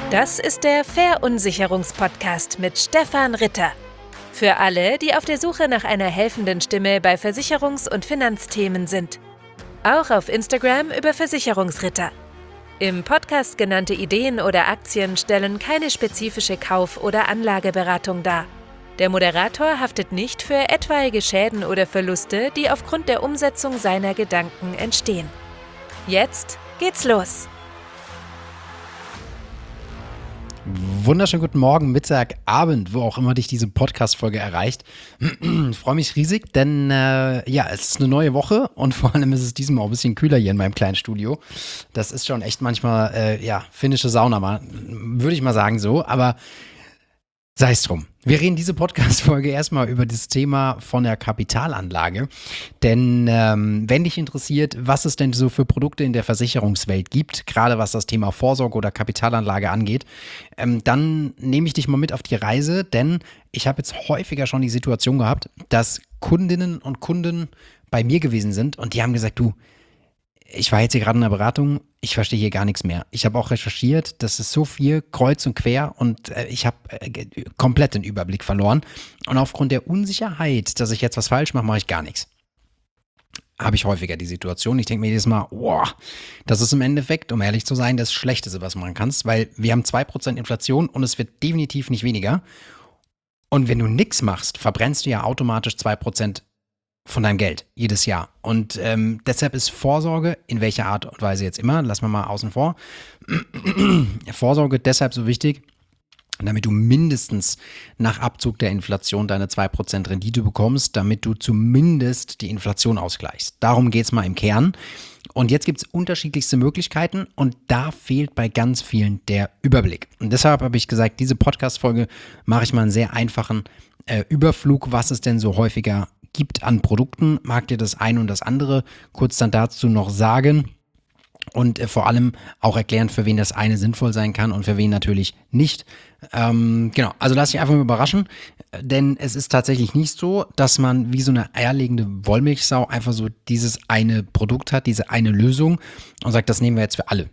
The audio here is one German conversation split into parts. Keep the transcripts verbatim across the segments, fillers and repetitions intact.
Das ist der Verunsicherungspodcast mit Stefan Ritter. Für alle, die auf der Suche nach einer helfenden Stimme bei Versicherungs- und Finanzthemen sind. Auch auf Instagram über Versicherungsritter. Im Podcast genannte Ideen oder Aktien stellen keine spezifische Kauf- oder Anlageberatung dar. Der Moderator haftet nicht für etwaige Schäden oder Verluste, die aufgrund der Umsetzung seiner Gedanken entstehen. Jetzt geht's los! Wunderschönen guten Morgen, Mittag, Abend, wo auch immer dich diese Podcast-Folge erreicht. Ich freue mich riesig, denn äh, ja, es ist eine neue Woche und vor allem ist es diesmal auch ein bisschen kühler hier in meinem kleinen Studio. Das ist schon echt manchmal, äh, ja, finnische Sauna, mal, würde ich mal sagen so, aber sei es drum. Wir reden diese Podcast-Folge erstmal über das Thema von der Kapitalanlage, denn ähm, wenn dich interessiert, was es denn so für Produkte in der Versicherungswelt gibt, gerade was das Thema Vorsorge oder Kapitalanlage angeht, ähm, dann nehme ich dich mal mit auf die Reise, denn ich habe jetzt häufiger schon die Situation gehabt, dass Kundinnen und Kunden bei mir gewesen sind und die haben gesagt, du, ich war jetzt hier gerade in der Beratung, ich verstehe hier gar nichts mehr. Ich habe auch recherchiert, das ist so viel kreuz und quer und äh, ich habe äh, komplett den Überblick verloren. Und aufgrund der Unsicherheit, dass ich jetzt was falsch mache, mache ich gar nichts. Habe ich häufiger die Situation. Ich denke mir jedes Mal, wow, das ist im Endeffekt, um ehrlich zu sein, das Schlechteste, was du machen kannst, weil wir haben zwei Prozent Inflation und es wird definitiv nicht weniger. Und wenn du nichts machst, verbrennst du ja automatisch zwei Prozent von deinem Geld jedes Jahr. Und ähm, deshalb ist Vorsorge, in welcher Art und Weise jetzt immer, lassen wir mal außen vor, Vorsorge deshalb so wichtig, damit du mindestens nach Abzug der Inflation deine zwei Prozent Rendite bekommst, damit du zumindest die Inflation ausgleichst. Darum geht es mal im Kern. Und jetzt gibt es unterschiedlichste Möglichkeiten und da fehlt bei ganz vielen der Überblick. Und deshalb habe ich gesagt, diese Podcast-Folge mache ich mal einen sehr einfachen äh, Überflug, was es denn so häufiger gibt an Produkten, mag dir das eine und das andere kurz dann dazu noch sagen und äh, vor allem auch erklären, für wen das eine sinnvoll sein kann und für wen natürlich nicht. Ähm, genau, also lass dich einfach mal überraschen, denn es ist tatsächlich nicht so, dass man wie so eine eierlegende Wollmilchsau einfach so dieses eine Produkt hat, diese eine Lösung und sagt, das nehmen wir jetzt für alle.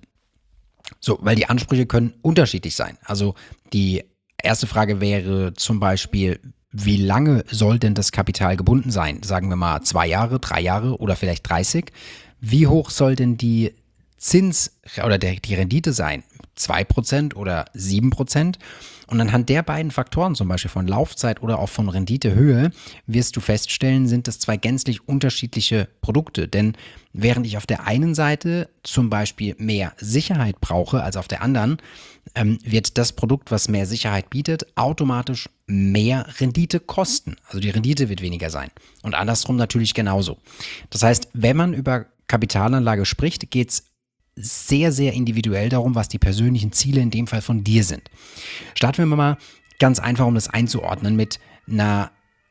So, weil die Ansprüche können unterschiedlich sein. Also die erste Frage wäre zum Beispiel, wie lange soll denn das Kapital gebunden sein? Sagen wir mal zwei Jahre, drei Jahre oder vielleicht dreißig. Wie hoch soll denn die Zins oder der, die Rendite sein? zwei Prozent oder sieben Prozent? Und anhand der beiden Faktoren, zum Beispiel von Laufzeit oder auch von Renditehöhe, wirst du feststellen, sind das zwei gänzlich unterschiedliche Produkte. Denn während ich auf der einen Seite zum Beispiel mehr Sicherheit brauche als auf der anderen, ähm, wird das Produkt, was mehr Sicherheit bietet, automatisch mehr Rendite kosten. Also die Rendite wird weniger sein. Und andersrum natürlich genauso. Das heißt, wenn man über Kapitalanlage spricht, geht es sehr, sehr individuell darum, was die persönlichen Ziele in dem Fall von dir sind. Starten wir mal ganz einfach, um das einzuordnen, mit einer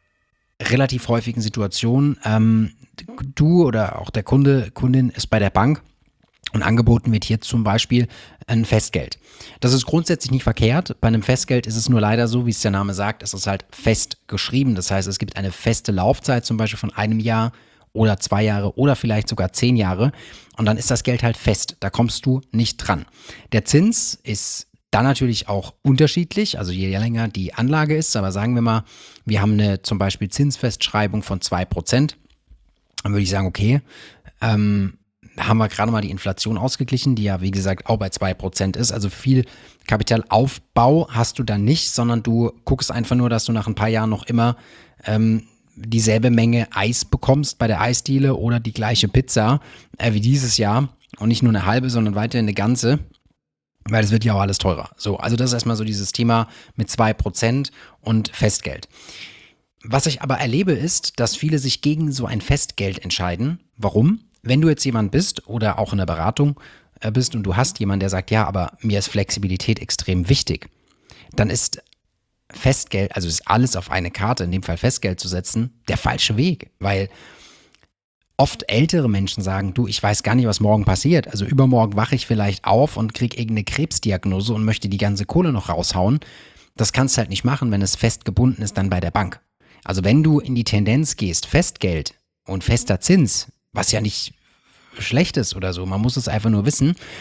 relativ häufigen Situation. Ähm, du oder auch der Kunde, Kundin ist bei der Bank und angeboten wird hier zum Beispiel ein Festgeld. Das ist grundsätzlich nicht verkehrt. Bei einem Festgeld ist es nur leider so, wie es der Name sagt, es ist halt fest geschrieben. Das heißt, es gibt eine feste Laufzeit, zum Beispiel von einem Jahr oder zwei Jahre oder vielleicht sogar zehn Jahre. Und dann ist das Geld halt fest. Da kommst du nicht dran. Der Zins ist dann natürlich auch unterschiedlich, also je länger die Anlage ist. Aber sagen wir mal, wir haben eine zum Beispiel Zinsfestschreibung von zwei Prozent. Dann würde ich sagen, okay, ähm, haben wir gerade mal die Inflation ausgeglichen, die ja wie gesagt auch bei zwei Prozent ist. Also viel Kapitalaufbau hast du dann nicht, sondern du guckst einfach nur, dass du nach ein paar Jahren noch immer ähm, dieselbe Menge Eis bekommst bei der Eisdiele oder die gleiche Pizza äh, wie dieses Jahr und nicht nur eine halbe, sondern weiterhin eine ganze, weil es wird ja auch alles teurer. So, also das ist erstmal so dieses Thema mit zwei Prozent und Festgeld. Was ich aber erlebe ist, dass viele sich gegen so ein Festgeld entscheiden. Warum? Wenn du jetzt jemand bist oder auch in der Beratung äh, bist und du hast jemanden, der sagt, ja, aber mir ist Flexibilität extrem wichtig, dann ist Festgeld, also ist alles auf eine Karte, in dem Fall Festgeld zu setzen, der falsche Weg, weil oft ältere Menschen sagen, du, ich weiß gar nicht, was morgen passiert, also übermorgen wache ich vielleicht auf und kriege irgendeine Krebsdiagnose und möchte die ganze Kohle noch raushauen. Das kannst du halt nicht machen, wenn es fest gebunden ist dann bei der Bank. Also wenn du in die Tendenz gehst, Festgeld und fester Zins, was ja nicht schlecht ist oder so, man muss es einfach nur wissen,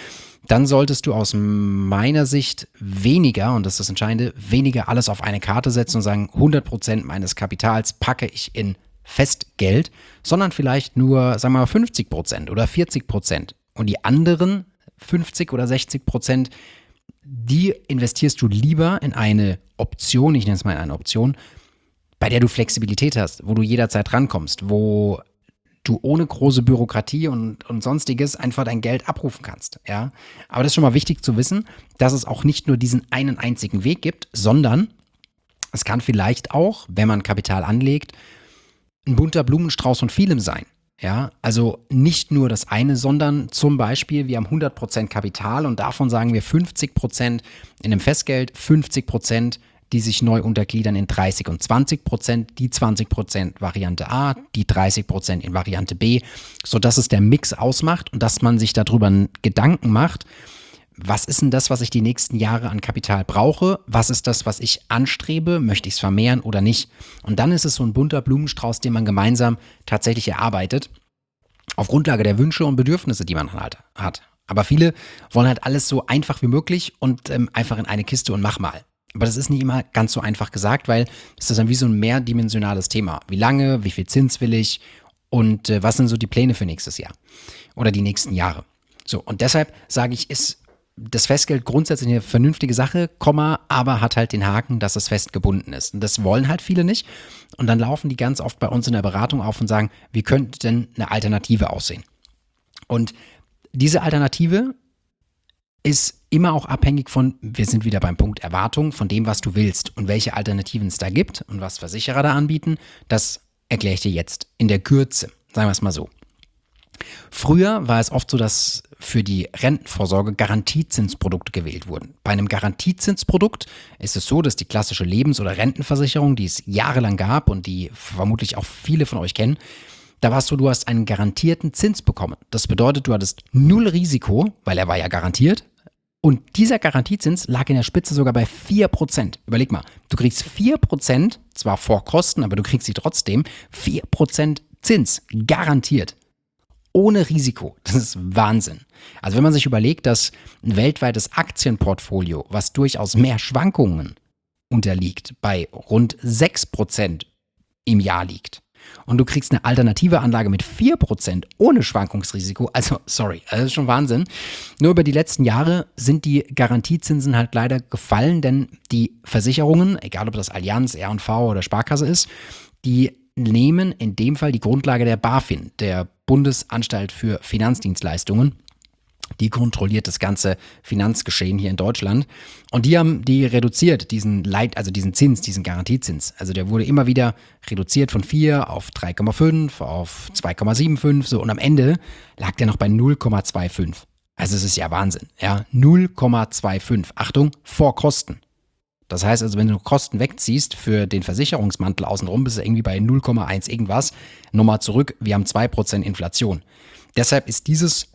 dann solltest du aus meiner Sicht weniger, und das ist das Entscheidende, weniger alles auf eine Karte setzen und sagen, hundert Prozent meines Kapitals packe ich in Festgeld, sondern vielleicht nur, sagen wir mal, fünfzig Prozent oder vierzig Prozent. Und die anderen fünfzig oder sechzig Prozent, die investierst du lieber in eine Option, ich nenne es mal eine Option, bei der du Flexibilität hast, wo du jederzeit rankommst, wo du ohne große Bürokratie und, und sonstiges einfach dein Geld abrufen kannst. Ja? Aber das ist schon mal wichtig zu wissen, dass es auch nicht nur diesen einen einzigen Weg gibt, sondern es kann vielleicht auch, wenn man Kapital anlegt, ein bunter Blumenstrauß von vielem sein. Ja, also nicht nur das eine, sondern zum Beispiel, wir haben hundert Prozent Kapital und davon sagen wir fünfzig Prozent in einem Festgeld, fünfzig Prozent, die sich neu untergliedern in dreißig und zwanzig Prozent, die zwanzig Prozent Variante A, die dreißig Prozent in Variante B, sodass es der Mix ausmacht und dass man sich darüber Gedanken macht, was ist denn das, was ich die nächsten Jahre an Kapital brauche? Was ist das, was ich anstrebe? Möchte ich es vermehren oder nicht? Und dann ist es so ein bunter Blumenstrauß, den man gemeinsam tatsächlich erarbeitet, auf Grundlage der Wünsche und Bedürfnisse, die man halt hat. Aber viele wollen halt alles so einfach wie möglich und ähm, einfach in eine Kiste und mach mal. Aber das ist nicht immer ganz so einfach gesagt, weil es ist dann wie so ein mehrdimensionales Thema. Wie lange, wie viel Zins will ich und äh, was sind so die Pläne für nächstes Jahr oder die nächsten Jahre? So, und deshalb sage ich, ist das Festgeld grundsätzlich eine vernünftige Sache, Komma, aber hat halt den Haken, dass es festgebunden ist. Und das wollen halt viele nicht. Und dann laufen die ganz oft bei uns in der Beratung auf und sagen, wie könnte denn eine Alternative aussehen? Und diese Alternative ist immer auch abhängig von, wir sind wieder beim Punkt Erwartung, von dem, was du willst und welche Alternativen es da gibt und was Versicherer da anbieten, das erkläre ich dir jetzt in der Kürze, sagen wir es mal so. Früher war es oft so, dass für die Rentenvorsorge Garantiezinsprodukte gewählt wurden. Bei einem Garantiezinsprodukt ist es so, dass die klassische Lebens- oder Rentenversicherung, die es jahrelang gab und die vermutlich auch viele von euch kennen, da war es so, du hast einen garantierten Zins bekommen. Das bedeutet, du hattest null Risiko, weil er war ja garantiert. Und dieser Garantiezins lag in der Spitze sogar bei vier Prozent. Überleg mal, du kriegst vier Prozent, zwar vor Kosten, aber du kriegst sie trotzdem, vier Prozent Zins, garantiert. Ohne Risiko. Das ist Wahnsinn. Also wenn man sich überlegt, dass ein weltweites Aktienportfolio, was durchaus mehr Schwankungen unterliegt, bei rund sechs Prozent im Jahr liegt und du kriegst eine alternative Anlage mit vier Prozent ohne Schwankungsrisiko, also sorry, also das ist schon Wahnsinn. Nur über die letzten Jahre sind die Garantiezinsen halt leider gefallen, denn die Versicherungen, egal ob das Allianz, R und V oder Sparkasse ist, die nehmen in dem Fall die Grundlage der BaFin, der Bundesanstalt für Finanzdienstleistungen. Die kontrolliert das ganze Finanzgeschehen hier in Deutschland. Und die haben die reduziert, diesen Leit, also diesen Zins, diesen Garantiezins. Also der wurde immer wieder reduziert von vier auf drei Komma fünf, auf zwei Komma fünfundsiebzig, so. Und am Ende lag der noch bei null Komma fünfundzwanzig. Also es ist ja Wahnsinn, ja. null Komma fünfundzwanzig. Achtung, vor Kosten. Das heißt also, wenn du Kosten wegziehst für den Versicherungsmantel außenrum, bist du irgendwie bei null Komma eins irgendwas. Nochmal zurück, wir haben zwei Prozent Inflation. Deshalb ist dieses,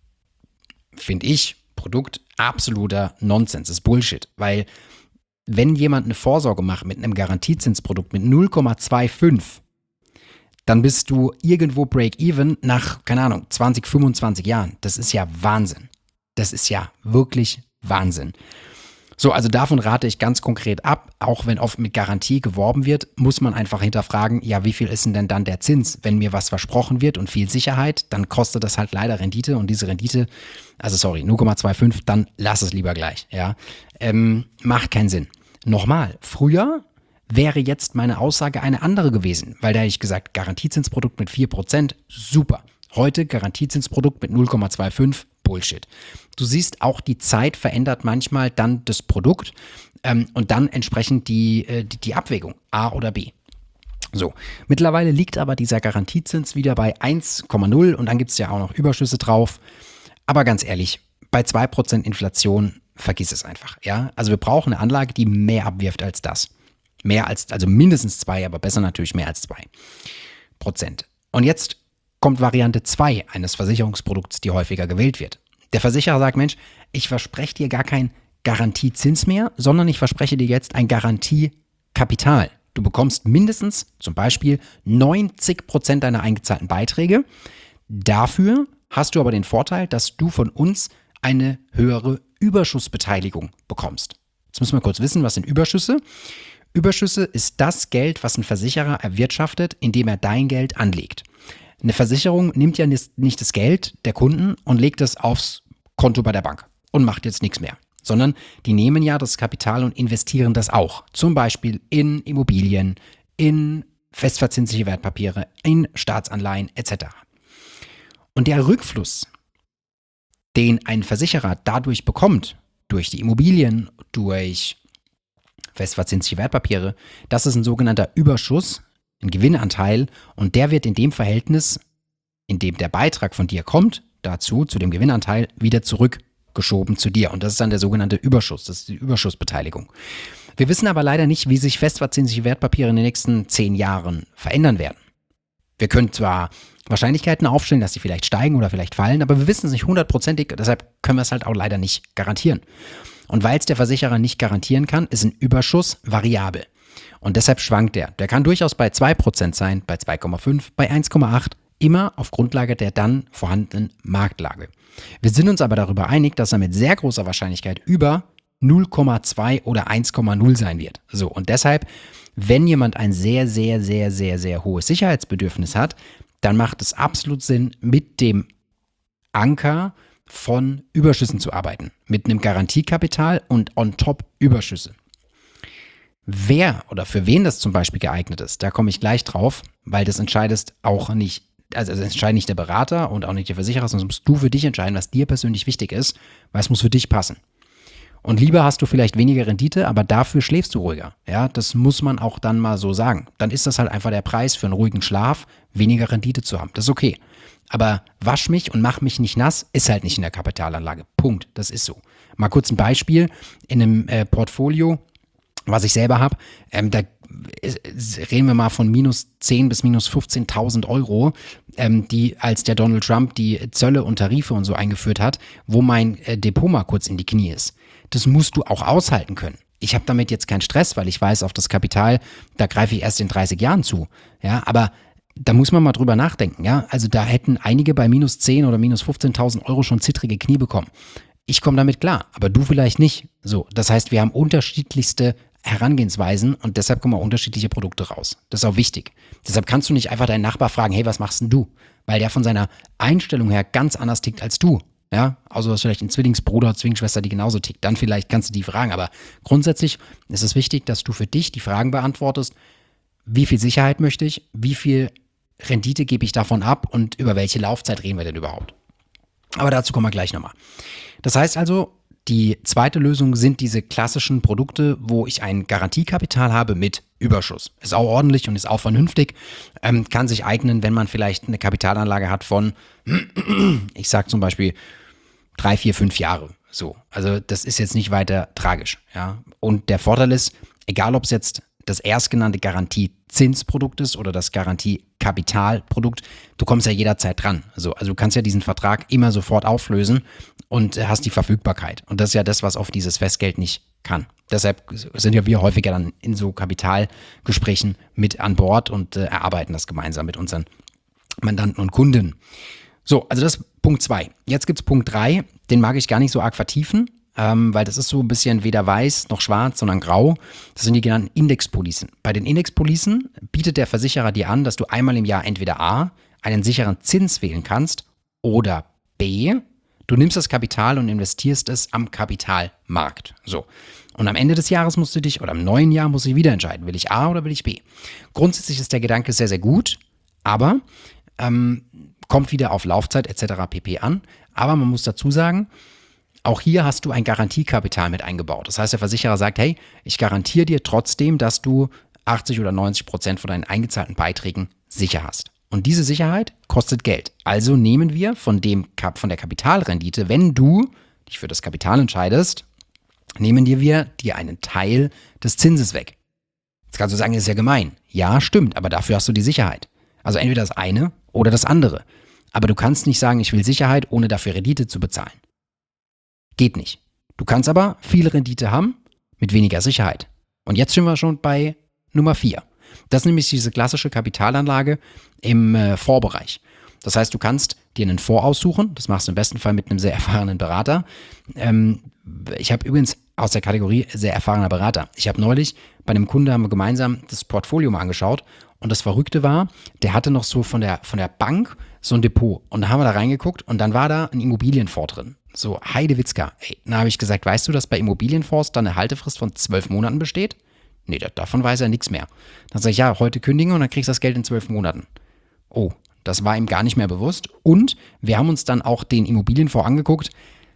finde ich, Produkt absoluter Nonsens, ist Bullshit. Weil wenn jemand eine Vorsorge macht mit einem Garantiezinsprodukt mit null Komma fünfundzwanzig, dann bist du irgendwo Break-Even nach, keine Ahnung, zwanzig, fünfundzwanzig Jahren. Das ist ja Wahnsinn. Das ist ja wirklich Wahnsinn. So, also davon rate ich ganz konkret ab. Auch wenn oft mit Garantie geworben wird, muss man einfach hinterfragen, ja, wie viel ist denn dann der Zins? Wenn mir was versprochen wird und viel Sicherheit, dann kostet das halt leider Rendite und diese Rendite, also sorry, null Komma fünfundzwanzig, dann lass es lieber gleich, ja. Ähm, macht keinen Sinn. Nochmal, früher wäre jetzt meine Aussage eine andere gewesen, weil da hätte ich gesagt, Garantiezinsprodukt mit vier Prozent, super. Heute Garantiezinsprodukt mit null Komma fünfundzwanzig, Bullshit. Du siehst, auch die Zeit verändert manchmal dann das Produkt ähm, und dann entsprechend die, äh, die, die Abwägung, A oder B. So, mittlerweile liegt aber dieser Garantiezins wieder bei eins Komma null und dann gibt es ja auch noch Überschüsse drauf. Aber ganz ehrlich, bei zwei Prozent Inflation, vergiss es einfach. Ja? Also wir brauchen eine Anlage, die mehr abwirft als das. Mehr als, also mindestens zwei, aber besser natürlich mehr als zwei Prozent. Und jetzt kommt Variante zwei eines Versicherungsprodukts, die häufiger gewählt wird. Der Versicherer sagt, Mensch, ich verspreche dir gar keinen Garantiezins mehr, sondern ich verspreche dir jetzt ein Garantiekapital. Du bekommst mindestens zum Beispiel neunzig Prozent deiner eingezahlten Beiträge. Dafür hast du aber den Vorteil, dass du von uns eine höhere Überschussbeteiligung bekommst. Jetzt müssen wir kurz wissen, was sind Überschüsse? Überschüsse ist das Geld, was ein Versicherer erwirtschaftet, indem er dein Geld anlegt. Eine Versicherung nimmt ja nicht das Geld der Kunden und legt es aufs Konto bei der Bank und macht jetzt nichts mehr, sondern die nehmen ja das Kapital und investieren das auch. Zum Beispiel in Immobilien, in festverzinsliche Wertpapiere, in Staatsanleihen et cetera. Und der Rückfluss, den ein Versicherer dadurch bekommt, durch die Immobilien, durch festverzinsliche Wertpapiere, das ist ein sogenannter Überschuss, ein Gewinnanteil, und der wird in dem Verhältnis, in dem der Beitrag von dir kommt, dazu, zu dem Gewinnanteil, wieder zurückgeschoben zu dir. Und das ist dann der sogenannte Überschuss, das ist die Überschussbeteiligung. Wir wissen aber leider nicht, wie sich festverzinsliche Wertpapiere in den nächsten zehn Jahren verändern werden. Wir können zwar Wahrscheinlichkeiten aufstellen, dass sie vielleicht steigen oder vielleicht fallen, aber wir wissen es nicht hundertprozentig, deshalb können wir es halt auch leider nicht garantieren. Und weil es der Versicherer nicht garantieren kann, ist ein Überschuss variabel. Und deshalb schwankt er. Der kann durchaus bei zwei Prozent sein, bei zwei Komma fünf, bei eins Komma acht, immer auf Grundlage der dann vorhandenen Marktlage. Wir sind uns aber darüber einig, dass er mit sehr großer Wahrscheinlichkeit über null Komma zwei oder eins Komma null sein wird. So, und deshalb, wenn jemand ein sehr, sehr, sehr, sehr, sehr hohes Sicherheitsbedürfnis hat, dann macht es absolut Sinn, mit dem Anker von Überschüssen zu arbeiten. Mit einem Garantiekapital und on top Überschüsse. Wer oder für wen das zum Beispiel geeignet ist, da komme ich gleich drauf, weil das entscheidest auch nicht, also das entscheidet nicht der Berater und auch nicht der Versicherer, sondern musst du für dich entscheiden, was dir persönlich wichtig ist, weil es muss für dich passen. Und lieber hast du vielleicht weniger Rendite, aber dafür schläfst du ruhiger. Ja, das muss man auch dann mal so sagen. Dann ist das halt einfach der Preis für einen ruhigen Schlaf, weniger Rendite zu haben. Das ist okay. Aber wasch mich und mach mich nicht nass, ist halt nicht in der Kapitalanlage. Punkt. Das ist so. Mal kurz ein Beispiel. In einem äh, Portfolio, was ich selber habe, ähm, da reden wir mal von minus zehn bis minus fünfzehntausend Euro, ähm, die als der Donald Trump die Zölle und Tarife und so eingeführt hat, wo mein äh, Depot mal kurz in die Knie ist. Das musst du auch aushalten können. Ich habe damit jetzt keinen Stress, weil ich weiß, auf das Kapital, da greife ich erst in dreißig Jahren zu. Ja, aber da muss man mal drüber nachdenken. Ja, also da hätten einige bei minus zehn oder minus fünfzehntausend Euro schon zittrige Knie bekommen. Ich komme damit klar, aber du vielleicht nicht. So, das heißt, wir haben unterschiedlichste Herangehensweisen und deshalb kommen auch unterschiedliche Produkte raus. Das ist auch wichtig. Deshalb kannst du nicht einfach deinen Nachbar fragen, hey, was machst denn du? Weil der von seiner Einstellung her ganz anders tickt als du. Ja, also hast vielleicht einen Zwillingsbruder, Zwillingsschwester, die genauso tickt. Dann vielleicht kannst du die fragen. Aber grundsätzlich ist es wichtig, dass du für dich die Fragen beantwortest. Wie viel Sicherheit möchte ich? Wie viel Rendite gebe ich davon ab? Und über welche Laufzeit reden wir denn überhaupt? Aber dazu kommen wir gleich nochmal. Das heißt also, die zweite Lösung sind diese klassischen Produkte, wo ich ein Garantiekapital habe mit Überschuss. Ist auch ordentlich und ist auch vernünftig. Ähm, kann sich eignen, wenn man vielleicht eine Kapitalanlage hat von, ich sag zum Beispiel, drei, vier, fünf Jahre. So, also das ist jetzt nicht weiter tragisch. Ja? Und der Vorteil ist, egal ob es jetzt das erstgenannte Garantiezinsprodukt ist oder das Garantiekapitalprodukt, du kommst ja jederzeit dran. Also, also du kannst ja diesen Vertrag immer sofort auflösen und hast die Verfügbarkeit. Und das ist ja das, was oft dieses Festgeld nicht kann. Deshalb sind ja wir häufiger dann in so Kapitalgesprächen mit an Bord und äh, erarbeiten das gemeinsam mit unseren Mandanten und Kunden. So, also das ist Punkt zwei. Jetzt gibt es Punkt drei, den mag ich gar nicht so arg vertiefen, ähm, weil das ist so ein bisschen weder weiß noch schwarz, sondern grau. Das sind die genannten Indexpolicen. Bei den Indexpolicen bietet der Versicherer dir an, dass du einmal im Jahr entweder A, einen sicheren Zins wählen kannst oder B, du nimmst das Kapital und investierst es am Kapitalmarkt. So. Und am Ende des Jahres musst du dich, oder im neuen Jahr musst du dich wieder entscheiden, will ich A oder will ich B. Grundsätzlich ist der Gedanke sehr, sehr gut, aber ähm, kommt wieder auf Laufzeit et cetera pp. An. Aber man muss dazu sagen, auch hier hast du ein Garantiekapital mit eingebaut. Das heißt, der Versicherer sagt, hey, ich garantiere dir trotzdem, dass du achtzig oder neunzig Prozent von deinen eingezahlten Beiträgen sicher hast. Und diese Sicherheit kostet Geld. Also nehmen wir von, dem, von der Kapitalrendite, wenn du dich für das Kapital entscheidest, nehmen dir wir dir einen Teil des Zinses weg. Jetzt kannst du sagen, das ist ja gemein. Ja, stimmt, aber dafür hast du die Sicherheit. Also entweder das eine oder das andere. Aber du kannst nicht sagen, ich will Sicherheit, ohne dafür Rendite zu bezahlen. Geht nicht. Du kannst aber viel Rendite haben mit weniger Sicherheit. Und jetzt sind wir schon bei Nummer vier. Das ist nämlich diese klassische Kapitalanlage im äh, Fondsbereich. Das heißt, du kannst dir einen Fonds aussuchen. Das machst du im besten Fall mit einem sehr erfahrenen Berater. Ähm, ich habe übrigens aus der Kategorie sehr erfahrener Berater. Ich habe neulich bei einem Kunden haben wir gemeinsam das Portfolio mal angeschaut und das Verrückte war, der hatte noch so von der, von der Bank so ein Depot und da haben wir da reingeguckt und dann war da ein Immobilienfonds drin. So Heidewitzka. Ey, dann habe ich gesagt, weißt du, dass bei Immobilienfonds dann eine Haltefrist von zwölf Monaten besteht? Nee, davon weiß er nichts mehr. Dann sage ich, ja, heute kündigen und dann kriegst du das Geld in zwölf Monaten. Oh, das war ihm gar nicht mehr bewusst. Und wir haben uns dann auch den Immobilienfonds angeguckt.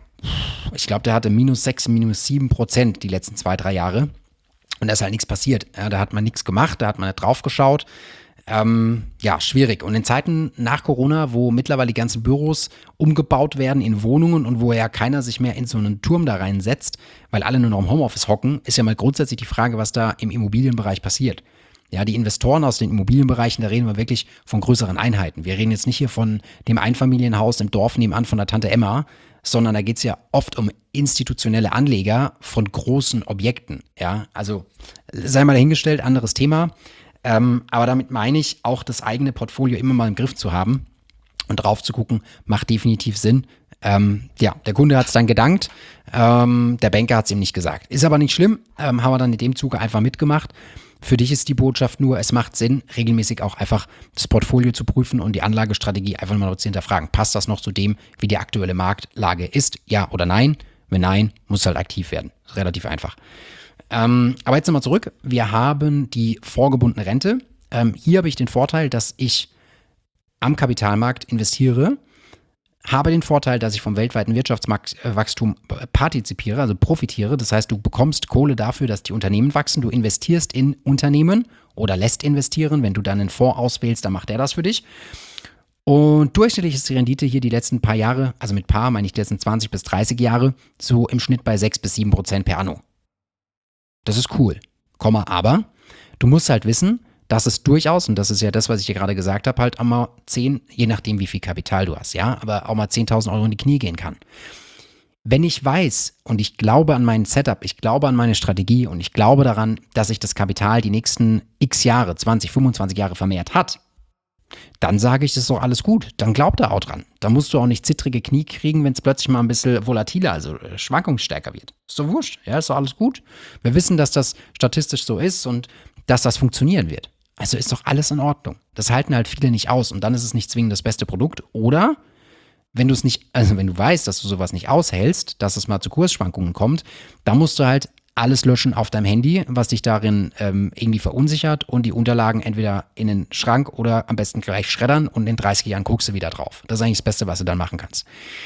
Ich glaube, der hatte minus sechs, minus sieben Prozent die letzten zwei, drei Jahre. Und da ist halt nichts passiert. Ja, da hat man nichts gemacht, da hat man nicht drauf geschaut. Ähm, ja, schwierig. Und in Zeiten nach Corona, wo mittlerweile die ganzen Büros umgebaut werden in Wohnungen und wo ja keiner sich mehr in so einen Turm da reinsetzt, weil alle nur noch im Homeoffice hocken, ist ja mal grundsätzlich die Frage, was da im Immobilienbereich passiert. Ja, die Investoren aus den Immobilienbereichen, da reden wir wirklich von größeren Einheiten. Wir reden jetzt nicht hier von dem Einfamilienhaus im Dorf nebenan von der Tante Emma, sondern da geht es ja oft um institutionelle Anleger von großen Objekten. Ja, also sei mal dahingestellt, anderes Thema. Ähm, aber damit meine ich, auch das eigene Portfolio immer mal im Griff zu haben und drauf zu gucken, macht definitiv Sinn. Ähm, ja, der Kunde hat es dann gedankt, ähm, der Banker hat es ihm nicht gesagt. Ist aber nicht schlimm, ähm, haben wir dann in dem Zuge einfach mitgemacht. Für dich ist die Botschaft nur, es macht Sinn, regelmäßig auch einfach das Portfolio zu prüfen und die Anlagestrategie einfach mal zu hinterfragen. Passt das noch zu dem, wie die aktuelle Marktlage ist? Ja oder nein? Wenn nein, muss halt aktiv werden. Relativ einfach. Ähm, aber jetzt nochmal zurück. Wir haben die vorgebundene Rente. Ähm, hier habe ich den Vorteil, dass ich am Kapitalmarkt investiere, habe den Vorteil, dass ich vom weltweiten Wirtschaftswachstum partizipiere, also profitiere. Das heißt, du bekommst Kohle dafür, dass die Unternehmen wachsen. Du investierst in Unternehmen oder lässt investieren. Wenn du dann einen Fonds auswählst, dann macht der das für dich. Und durchschnittlich ist die Rendite hier die letzten paar Jahre, also mit paar meine ich die letzten zwanzig bis dreißig Jahre, so im Schnitt bei sechs bis sieben Prozent per anno. Das ist cool. Komma, aber du musst halt wissen, dass es durchaus, und das ist ja das, was ich hier gerade gesagt habe, halt auch mal zehn, je nachdem wie viel Kapital du hast, ja, aber auch mal zehntausend Euro in die Knie gehen kann. Wenn ich weiß und ich glaube an mein Setup, ich glaube an meine Strategie und ich glaube daran, dass sich das Kapital die nächsten x Jahre, zwanzig, fünfundzwanzig Jahre vermehrt hat, dann sage ich, das ist doch alles gut. Dann glaub da auch dran. Da musst du auch nicht zittrige Knie kriegen, wenn es plötzlich mal ein bisschen volatiler, also schwankungsstärker wird. Ist doch wurscht, ja, ist doch alles gut. Wir wissen, dass das statistisch so ist und dass das funktionieren wird. Also ist doch alles in Ordnung. Das halten halt viele nicht aus und dann ist es nicht zwingend das beste Produkt. Oder wenn du es nicht, also wenn du weißt, dass du sowas nicht aushältst, dass es mal zu Kursschwankungen kommt, dann musst du halt alles löschen auf deinem Handy, was dich darin ähm, irgendwie verunsichert und die Unterlagen entweder in den Schrank oder am besten gleich schreddern und in dreißig Jahren guckst du wieder drauf. Das ist eigentlich das Beste, was du dann machen kannst.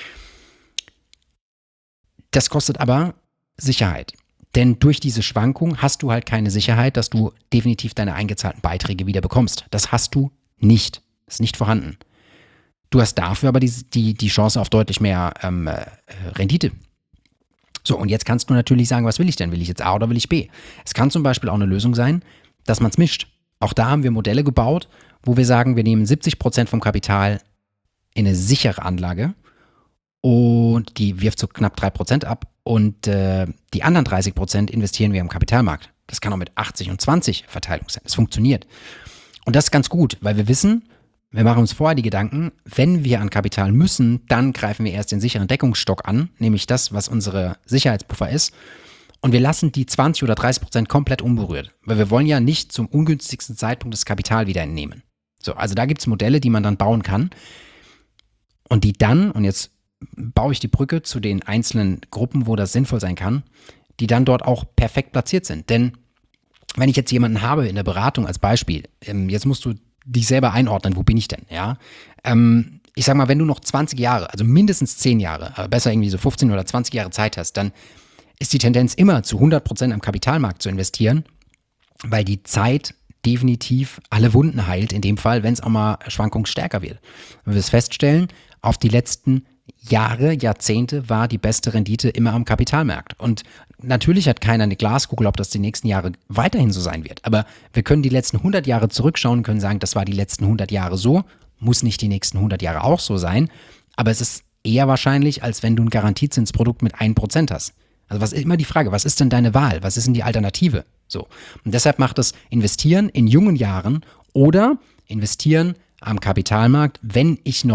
Das kostet aber Sicherheit. Denn durch diese Schwankung hast du halt keine Sicherheit, dass du definitiv deine eingezahlten Beiträge wieder bekommst. Das hast du nicht. Das ist nicht vorhanden. Du hast dafür aber die, die, die Chance auf deutlich mehr ähm, äh, Rendite. So, und jetzt kannst du natürlich sagen, was will ich denn? Will ich jetzt A oder will ich B? Es kann zum Beispiel auch eine Lösung sein, dass man es mischt. Auch da haben wir Modelle gebaut, wo wir sagen, wir nehmen siebzig Prozent vom Kapital in eine sichere Anlage und die wirft so knapp drei Prozent ab und äh, die anderen dreißig Prozent investieren wir im Kapitalmarkt. Das kann auch mit achtzig und zwanzig Verteilung sein. Das funktioniert. Und das ist ganz gut, weil wir wissen, wir machen uns vorher die Gedanken, wenn wir an Kapital müssen, dann greifen wir erst den sicheren Deckungsstock an, nämlich das, was unsere Sicherheitspuffer ist. Und wir lassen die zwanzig oder dreißig Prozent komplett unberührt, weil wir wollen ja nicht zum ungünstigsten Zeitpunkt das Kapital wieder entnehmen. So, also da gibt es Modelle, die man dann bauen kann und die dann, und jetzt baue ich die Brücke zu den einzelnen Gruppen, wo das sinnvoll sein kann, die dann dort auch perfekt platziert sind. Denn wenn ich jetzt jemanden habe in der Beratung als Beispiel, jetzt musst du dich selber einordnen, wo bin ich denn, ja? Ähm, ich sag mal, wenn du noch zwanzig Jahre, also mindestens zehn Jahre, aber besser irgendwie so fünfzehn oder zwanzig Jahre Zeit hast, dann ist die Tendenz immer zu hundert Prozent am Kapitalmarkt zu investieren, weil die Zeit definitiv alle Wunden heilt, in dem Fall, wenn es auch mal schwankungsstärker wird. Wenn wir es feststellen, auf die letzten Jahre, Jahrzehnte war die beste Rendite immer am Kapitalmarkt. Und natürlich hat keiner eine Glaskugel, ob das die nächsten Jahre weiterhin so sein wird. Aber wir können die letzten hundert Jahre zurückschauen und können sagen, das war die letzten hundert Jahre so, muss nicht die nächsten hundert Jahre auch so sein. Aber es ist eher wahrscheinlich, als wenn du ein Garantiezinsprodukt mit ein Prozent hast. Also was ist immer die Frage, was ist denn deine Wahl? Was ist denn die Alternative? So. Und deshalb macht es Investieren in jungen Jahren oder investieren am Kapitalmarkt, wenn ich noch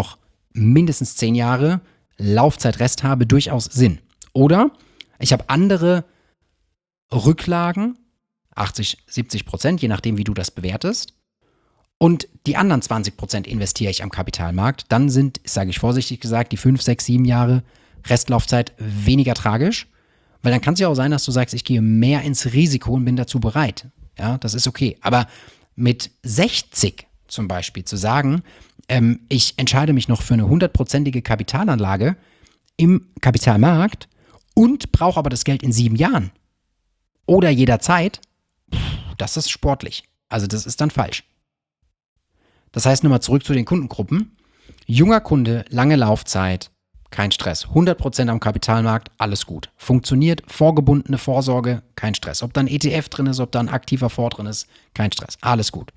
mindestens zehn Jahre Laufzeitrest habe, durchaus Sinn. Oder ich habe andere Rücklagen, achtzig, siebzig Prozent, je nachdem, wie du das bewertest. Und die anderen zwanzig Prozent investiere ich am Kapitalmarkt. Dann sind, sage ich vorsichtig gesagt, die fünf, sechs, sieben Jahre Restlaufzeit weniger tragisch. Weil dann kann es ja auch sein, dass du sagst, ich gehe mehr ins Risiko und bin dazu bereit. Ja, das ist okay. Aber mit sechzig zum Beispiel zu sagen, ähm, ich entscheide mich noch für eine hundertprozentige Kapitalanlage im Kapitalmarkt und brauche aber das Geld in sieben Jahren oder jederzeit, das ist sportlich. Also das ist dann falsch. Das heißt, nochmal zurück zu den Kundengruppen. Junger Kunde, lange Laufzeit, kein Stress. hundert Prozent am Kapitalmarkt, alles gut. Funktioniert, vorgebundene Vorsorge, kein Stress. Ob da ein E T F drin ist, ob da ein aktiver Fonds drin ist, kein Stress, alles gut.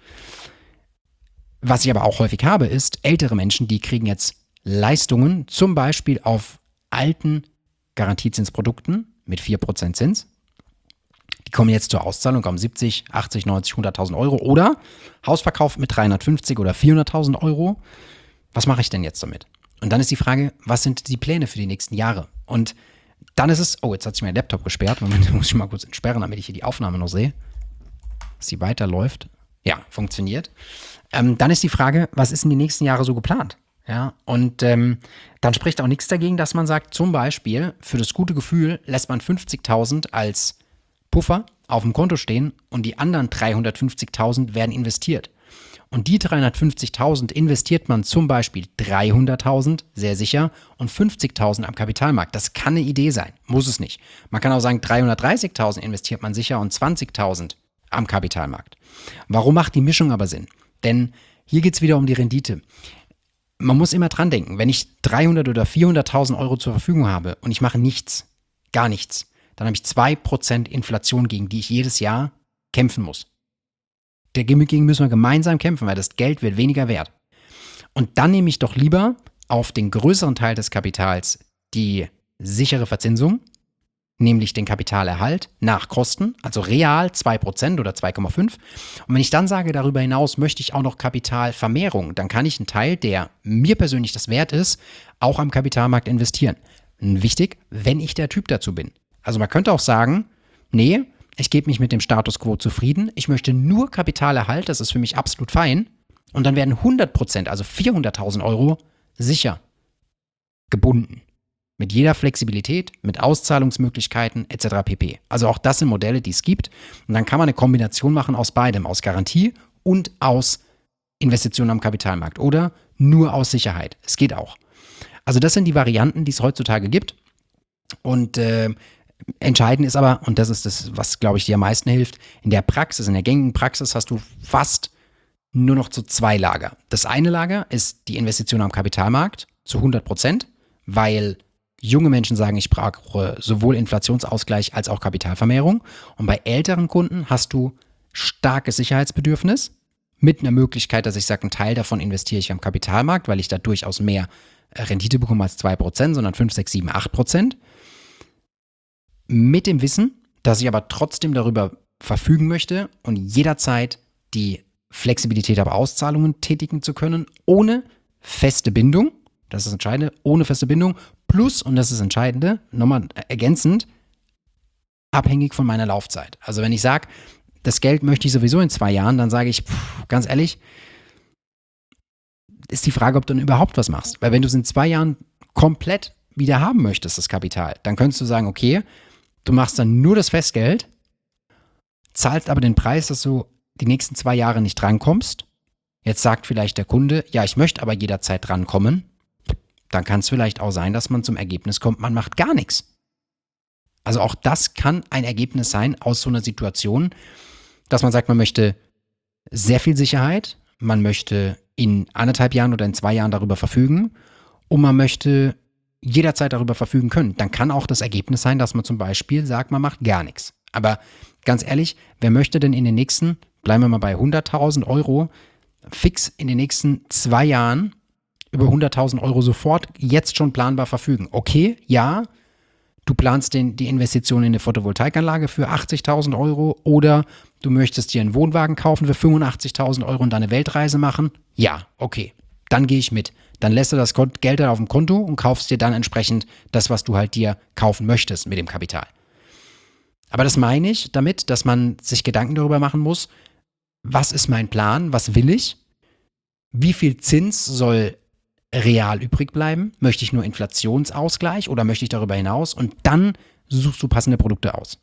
Was ich aber auch häufig habe, ist ältere Menschen, die kriegen jetzt Leistungen, zum Beispiel auf alten Garantiezinsprodukten mit vier Prozent Zins. Die kommen jetzt zur Auszahlung um siebzig, achtzig, neunzig, hunderttausend Euro oder Hausverkauf mit dreihundertfünfzig oder vierhunderttausend Euro. Was mache ich denn jetzt damit? Und dann ist die Frage, was sind die Pläne für die nächsten Jahre? Und dann ist es, oh, jetzt hat sich mein Laptop gesperrt. Moment, muss ich mal kurz entsperren, damit ich hier die Aufnahme noch sehe. Dass sie weiterläuft. Ja, funktioniert. Ähm, dann ist die Frage, was ist in die nächsten Jahre so geplant? Ja, und ähm, dann spricht auch nichts dagegen, dass man sagt, zum Beispiel, für das gute Gefühl lässt man fünfzigtausend als Puffer auf dem Konto stehen und die anderen dreihundertfünfzigtausend werden investiert. Und die dreihundertfünfzigtausend investiert man zum Beispiel dreihunderttausend, sehr sicher, und fünfzigtausend am Kapitalmarkt. Das kann eine Idee sein, muss es nicht. Man kann auch sagen, dreihundertdreißigtausend investiert man sicher und zwanzigtausend am Kapitalmarkt. Warum macht die Mischung aber Sinn? Denn hier geht es wieder um die Rendite. Man muss immer dran denken, wenn ich dreihundert oder vierhunderttausend Euro zur Verfügung habe und ich mache nichts, gar nichts, dann habe ich zwei Prozent Inflation, gegen die ich jedes Jahr kämpfen muss. Dagegen müssen wir gemeinsam kämpfen, weil das Geld wird weniger wert. Und dann nehme ich doch lieber auf den größeren Teil des Kapitals die sichere Verzinsung, nämlich den Kapitalerhalt nach Kosten, also real zwei Prozent oder zwei Komma fünf. Und wenn ich dann sage, darüber hinaus möchte ich auch noch Kapitalvermehrung, dann kann ich einen Teil, der mir persönlich das wert ist, auch am Kapitalmarkt investieren. Wichtig, wenn ich der Typ dazu bin. Also man könnte auch sagen, nee, ich gebe mich mit dem Status quo zufrieden, ich möchte nur Kapitalerhalt, das ist für mich absolut fein, und dann werden hundert Prozent, also vierhunderttausend Euro, sicher gebunden. Mit jeder Flexibilität, mit Auszahlungsmöglichkeiten et cetera pp. Also auch das sind Modelle, die es gibt. Und dann kann man eine Kombination machen aus beidem, aus Garantie und aus Investitionen am Kapitalmarkt oder nur aus Sicherheit. Es geht auch. Also das sind die Varianten, die es heutzutage gibt. Und äh, entscheidend ist aber, und das ist das, was, glaube ich, dir am meisten hilft, in der Praxis, in der gängigen Praxis hast du fast nur noch so zwei Lager. Das eine Lager ist die Investition am Kapitalmarkt zu hundert Prozent, weil junge Menschen sagen, ich brauche sowohl Inflationsausgleich als auch Kapitalvermehrung. Und bei älteren Kunden hast du starkes Sicherheitsbedürfnis mit einer Möglichkeit, dass ich sage, einen Teil davon investiere ich am Kapitalmarkt, weil ich da durchaus mehr Rendite bekomme als zwei Prozent, sondern fünf, sechs, sieben, acht Prozent. Mit dem Wissen, dass ich aber trotzdem darüber verfügen möchte und jederzeit die Flexibilität habe, Auszahlungen tätigen zu können, ohne feste Bindung. Das ist das Entscheidende, ohne feste Bindung. Plus, und das ist das Entscheidende, nochmal ergänzend, abhängig von meiner Laufzeit. Also wenn ich sage, das Geld möchte ich sowieso in zwei Jahren, dann sage ich, pff, ganz ehrlich, ist die Frage, ob du dann überhaupt was machst. Weil wenn du es in zwei Jahren komplett wieder haben möchtest, das Kapital, dann könntest du sagen, okay, du machst dann nur das Festgeld, zahlst aber den Preis, dass du die nächsten zwei Jahre nicht drankommst. Jetzt sagt vielleicht der Kunde, ja, ich möchte aber jederzeit drankommen. Dann kann es vielleicht auch sein, dass man zum Ergebnis kommt, man macht gar nichts. Also auch das kann ein Ergebnis sein aus so einer Situation, dass man sagt, man möchte sehr viel Sicherheit, man möchte in anderthalb Jahren oder in zwei Jahren darüber verfügen und man möchte jederzeit darüber verfügen können. Dann kann auch das Ergebnis sein, dass man zum Beispiel sagt, man macht gar nichts. Aber ganz ehrlich, wer möchte denn in den nächsten, bleiben wir mal bei hunderttausend Euro, fix in den nächsten zwei Jahren über hunderttausend Euro sofort jetzt schon planbar verfügen? Okay, ja, du planst den, die Investition in eine Photovoltaikanlage für achtzigtausend Euro oder du möchtest dir einen Wohnwagen kaufen für fünfundachtzigtausend Euro und dann eine Weltreise machen? Ja, okay. dann gehe ich mit. Dann lässt du das Geld da auf dem Konto und kaufst dir dann entsprechend das, was du halt dir kaufen möchtest mit dem Kapital. Aber das meine ich damit, dass man sich Gedanken darüber machen muss, was ist mein Plan, was will ich, wie viel Zins soll real übrig bleiben, möchte ich nur Inflationsausgleich oder möchte ich darüber hinaus, und dann suchst du passende Produkte aus.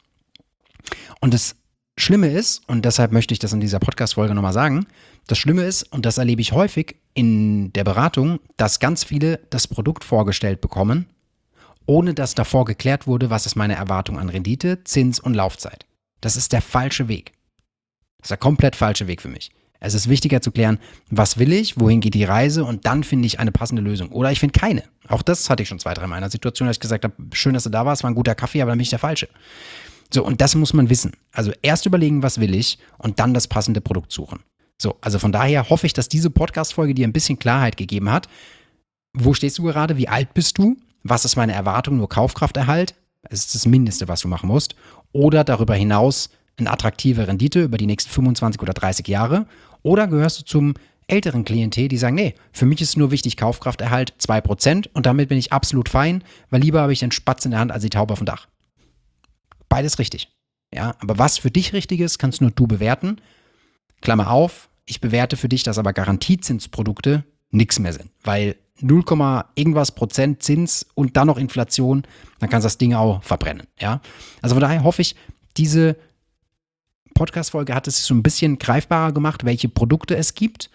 Und das Schlimme ist, und deshalb möchte ich das in dieser Podcast-Folge nochmal sagen, das Schlimme ist, und das erlebe ich häufig in der Beratung, dass ganz viele das Produkt vorgestellt bekommen, ohne dass davor geklärt wurde, was ist meine Erwartung an Rendite, Zins und Laufzeit. Das ist der falsche Weg. Das ist der komplett falsche Weg für mich. Es ist wichtiger zu klären, was will ich, wohin geht die Reise, und dann finde ich eine passende Lösung. Oder ich finde keine. Auch das hatte ich schon zwei, drei Mal in einer Situation, dass ich gesagt habe, schön, dass du da warst, war ein guter Kaffee, aber dann bin ich der Falsche. So, und das muss man wissen. Also erst überlegen, was will ich, und dann das passende Produkt suchen. So, also von daher hoffe ich, dass diese Podcast-Folge dir ein bisschen Klarheit gegeben hat. Wo stehst du gerade? Wie alt bist du? Was ist meine Erwartung? Nur Kaufkrafterhalt? Das ist das Mindeste, was du machen musst. Oder darüber hinaus eine attraktive Rendite über die nächsten fünfundzwanzig oder dreißig Jahre. Oder gehörst du zum älteren Klientel, die sagen, nee, für mich ist nur wichtig Kaufkrafterhalt zwei Prozent und damit bin ich absolut fein, weil lieber habe ich den Spatz in der Hand als die Taube auf dem Dach. Beides richtig. Ja, aber was für dich richtig ist, kannst nur du bewerten. Klammer auf, ich bewerte für dich, dass aber Garantiezinsprodukte nichts mehr sind, weil null, irgendwas Prozent Zins und dann noch Inflation, dann kannst du das Ding auch verbrennen. Ja? Also von daher hoffe ich, diese Podcast-Folge hat es so ein bisschen greifbarer gemacht, welche Produkte es gibt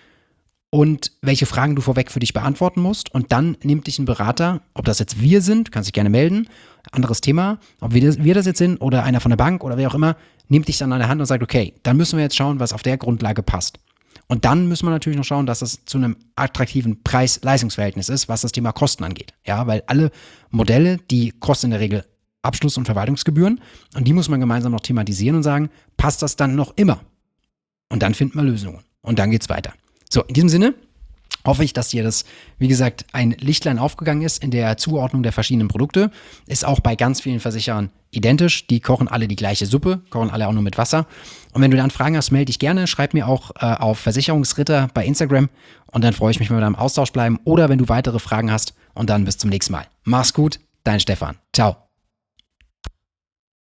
und welche Fragen du vorweg für dich beantworten musst. Und dann nimmt dich ein Berater, ob das jetzt wir sind, kannst dich gerne melden, anderes Thema, ob wir das, wir das jetzt sind oder einer von der Bank oder wer auch immer, nimmt dich dann an der Hand und sagt, okay, dann müssen wir jetzt schauen, was auf der Grundlage passt. Und dann müssen wir natürlich noch schauen, dass es zu einem attraktiven Preis-Leistungs-Verhältnis ist, was das Thema Kosten angeht. Ja, weil alle Modelle, die kosten in der Regel Abschluss- und Verwaltungsgebühren, und die muss man gemeinsam noch thematisieren und sagen, passt das dann noch immer? Und dann finden wir Lösungen. Und dann geht's weiter. So, in diesem Sinne hoffe ich, dass dir das, wie gesagt, ein Lichtlein aufgegangen ist in der Zuordnung der verschiedenen Produkte. Ist auch bei ganz vielen Versicherern identisch. Die kochen alle die gleiche Suppe, kochen alle auch nur mit Wasser. Und wenn du dann Fragen hast, melde dich gerne. Schreib mir auch äh, auf Versicherungsritter bei Instagram. Und dann freue ich mich, wenn wir da im Austausch bleiben. Oder wenn du weitere Fragen hast. Und dann bis zum nächsten Mal. Mach's gut, dein Stefan. Ciao.